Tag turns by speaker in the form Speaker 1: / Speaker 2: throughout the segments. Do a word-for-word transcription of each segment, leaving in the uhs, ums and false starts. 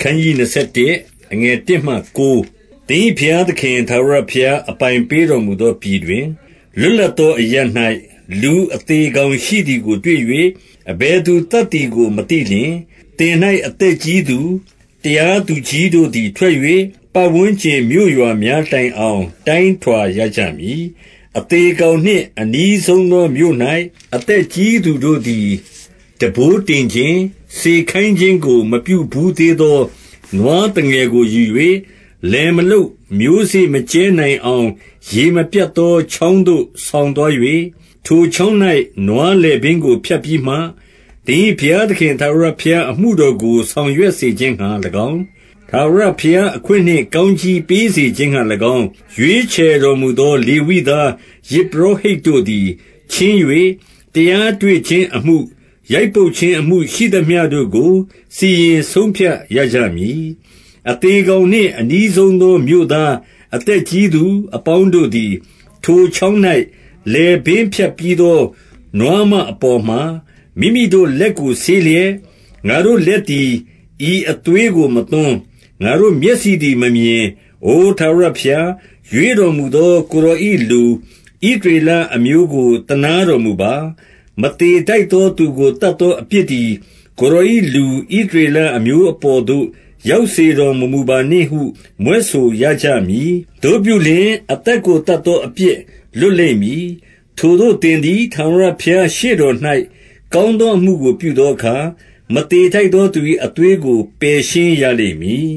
Speaker 1: ခန်းကြီးနှစ်ဆယ်တစ်အငယ်တစ်မှကိုးတင်းဖျားသခင်သာရဖျားအပိုင်ပေးတော်မူသောပြည်တွင်လွတ်လပ်သောအရ၌လူအသေးကောင်ရှိသည်ကိုတွေ့၍အဘယ်သူတတ်သည်ကိုမသိလျင်တင်၌အသက်ကြီးသူတရားသူကြီးတို့သည်ထွက်၍ပတ်ဝန်းကျင်မြို့ရွာများတိုင်အောင်တိုင်းထွာရကြမည်အသေးကောင်နှင့်အနီးဆုံးသောမြို့၌အသက်ကြီးသူတို့သည်တဘိုးတင်ခြင်းစေခိုင်းခြင်းကိုမပြုဘူးသေးသောနွားတငယ်ကိုယူ၍လယ်မလုတ်မျိုးစေ့မကျဲနိုင်အောင်ရေမပြတ်သောချောင်းသို့ဆောင်သွား၍ထိုချောင်း၌နွားလယ်ပင်ကိုဖြတ်ပြီးမှတင်းဖျားသခင်သာရဖျားအမှုတော်ကိုဆောင်ရွက်စေခြင်းဟံ၎င်းသာရဖျားအခွင့်နှင့်ကောင်းကြီးပေးစေခြင်းဟံ၎င်းရွေးချယ်တော်မူသောလေဝိသားယေဘရဟိတ်တို့သည်ချင်း၍တရားတွေ့ခြင်းအမှုရိုက်ပုတ်ခြင်းအမှုရှိသမျှတို့ကိုစီရင်ဆုံးဖြတ်ရကြမည်အသေးကောင်နှင့်အနီးဆုံးသောမြို့သားအသက်ကြီးသူအပေါင်းတို့သည်ထိုချောင်း၌လေပင်ဖြတ်ပြီးသောနွားမအပေါ်မှမိမိတို့လက်ကိုဆေးလျက်ငါတို့လက်သည်ဤအသွေးကိုမသွန်းငါတို့မျက်စိသည်မမြင်အိုထာဝရဘုရားရွေးတော်မူသောကိုရောဤလူဣဒရေလအမျိုးကိုတနာတော်မူပါမတေတိုက်သောသူကိုတတ်သောအပြစ်သည်ကိုရောဤလူဣဒရေလအမျိုးအပေါ်သို့ရောက်စေတော်မမူပါနှင့်ဟုမွဲဆိုရကြမည်တို့ပြုလျင်အသက်ကိုတတ်သောအပြစ်လွတ်လိမ့်မည်ထိုတို့တင်သည်ထာဝရဘုရားရှေ့တော်၌ကောင်းသောအမှုကိုပြုသောအခါမတေထိုက်သောသူ၏အသွေးကိုပယ်ရှင်းရလိမ့်မည်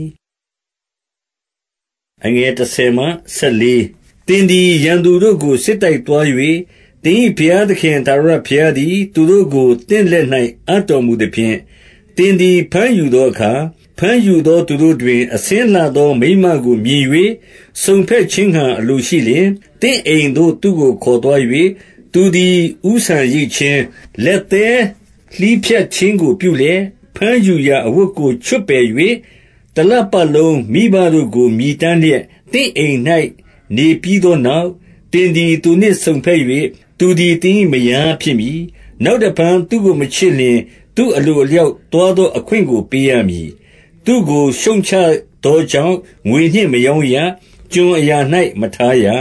Speaker 1: အငယ်တစ်ဆယ်မှဆက်လေးတင်သည်ရန်သူတို့ကိုစစ်တိုက်သွား၍တင်းဘုရားသခင်သာရဘုရားသည်သူတို့ကိုတင့်လက်၌အပ်တော်မူသည်ဖြင့်တင်သည်ဖမ်းယူသောအခါဖမ်းယူသောသူတို့တွင်အစင်းလှသောမိန်းမကိုမြင်၍စုံဖက်ခြင်းဟံအလိုရှိလျင်တင့်အိမ်သို့သူကိုခေါ်သွား၍သူသည်ဥဆန်ရိတ်ခြင်းလက်သေးလှီးဖြတ်ခြင်းကိုပြုလျက်ဖမ်းယူရာအဝတ်ကိုချွတ်ပယ်၍တလပ်ပတ်လုံးမိဘတို့ကိုမြည်တမ်းလျက်တင့်အိမ်၌နေပြီးသောနောက်တင်သည်သူနှင့်စုံဖက်၍သူသည်တင်းမယားဖြစ်မည်နောက်တဖန်သူကိုမချစ်လျင်သူအလိုအလျောက်တောသောအခွင့်ကိုပေးရမည်သူကိုရှုံချသောကြောင့်ငွေနှင့်မယောင်းရကျွန်အရာ၌မထားရ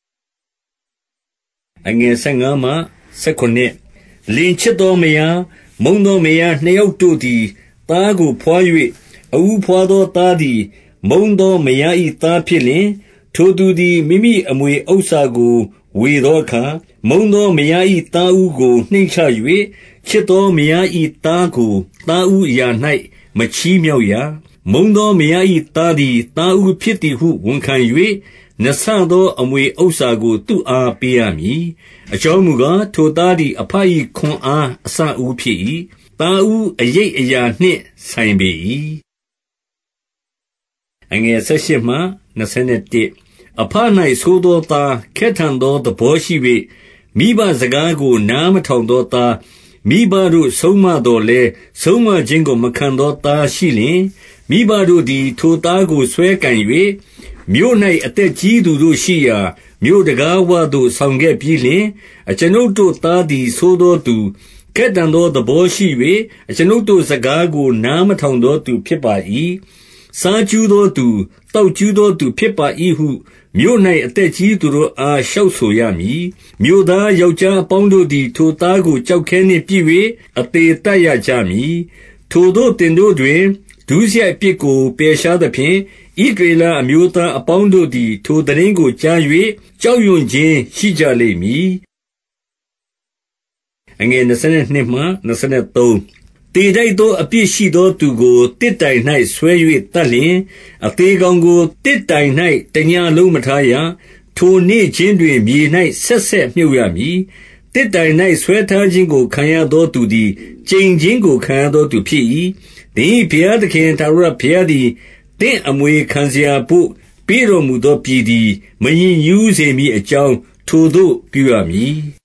Speaker 1: အငယ်ဆယ်ငါးမှဆယ်ခုနှစ်လင်ချစ်သောမယားမုန်းသောမယားနှစ်ယောက်တို့သည်သားကိုဖွာ၍အူဖွာသောသားသည်မုန်းသောမယား၏သားဖြစ်လျင်ထိုသူသည်မိမိအမွေဥစ္စာကိုဝေသောအခါမုန်းသောမယား၏သားဦးကိုနှိမ့်ချ၍ချစ်သောမယား၏သားကိုသားဦးအရာ၌မချီးမြှောက်ရမုန်းသောမယား၏သားသည်သားဦးဖြစ်သည်ဟုဝန်ခံ၍နဆသောအမွေဥစ္စာကိုသူ့အားပေးရမည်အကြောင်းမူကားထိုသားသည်အဖ၏ခွန်အားအစအဦးဖြစ်၏သားဦးအရိပ်အရာနှင့်ဆိုင်ပေ၏အငယ်ဆက်ရှိမှနှစ်ဆယ်တစ်အဖ၌ဆိုးသောသားခက်ထန်သောသဘောရှိ၍မိဘစကားကိုနားမထောင်သောသားမိဘတို့ဆုံးမတော်လဲဆုံးမခြင်းကိုမခံသောသားရှိလျင်မိဘတို့သည်ထိုသားကိုဆွဲကင်၍မြို့၌အသက်ကြီးသူတို့ရှိရာမြို့တကားဝသို့ဆောင်ခဲ့ပြီးလျှင်အကျွန်ုပ်တို့သားသည်ဆိုးသောသူကဲ့တံသောသဘောရှိ၍အကျွန်ုပ်တို့စကားကိုနားမထောင်သောသူဖြစ်ပါ၏စားကျူးသောသူတောက်ကျူးသောသူဖြစ်ပါ၏ဟုမြို့၌အသက်ကြီးသူတို့အားလျှောက်ဆိုရမည်မြို့သားယောက်ျားအပေါင်းတို့သည်ထိုသားကိုကြောက်ခဲနှင့်ပြစ်၍အသေးတတ်ရကြမည်ထိုတို့တင်တို့တွင်ဒုစရိုက်ပြစ်ကိုပယ်ရှားသဖြင့်ဣသရေလအမျိုးသားအပေါင်းတို့သည်ထိုတရင်ကိုကြား၍ကြောက်ရွံ့ခြင်းရှိကြလိမ့်မည်အငယ်နှစ်ဆယ်နှစ်မှနှစ်ဆယ်သုံးတေတိုက်သောအပြစ်ရှိသောသူကိုတစ်တိုင်၌ဆွဲ၍တတ်လျင်အသေးကောင်ကိုတစ်တိုင်၌တညလုံးမထားရထိုနေ့ချင်းတွင်မြေ၌ဆက်ဆက်မြုပ်ရမည်တစ်တိုင်၌ဆွဲထားခြင်းကိုခံရသောသူသည်ကျိန်ခြင်းကိုခံရသောသူဖြစ်၏သင်ဘုရားသခင်ထာဝရဘုရားသည်သင်အမွေခံစရာဘို့ပေးတော်မူသောပြည်သည်မရင်ညူးစေမည်အကြောင်းထိုသို့ပြုရမည်